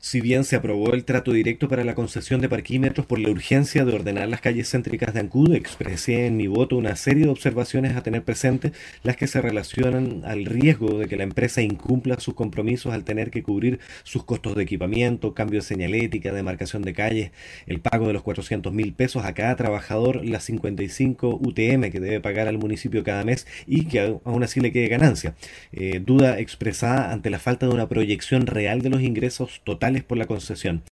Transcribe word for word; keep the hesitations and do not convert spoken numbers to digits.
Si bien se aprobó el trato directo para la concesión de parquímetros por la urgencia de ordenar las calles céntricas de Ancud, expresé en mi voto una serie de observaciones a tener presentes, las que se relacionan al riesgo de que la empresa incumpla sus compromisos al tener que cubrir sus costos de equipamiento, cambio de señalética, demarcación de calles, el pago de los cuatrocientos mil pesos a cada trabajador, las cincuenta y cinco U T M que debe pagar al municipio cada mes y que aún así le quede ganancia. Eh, duda expresada ante la falta de una proyección real de los ingresos totales por la concesión.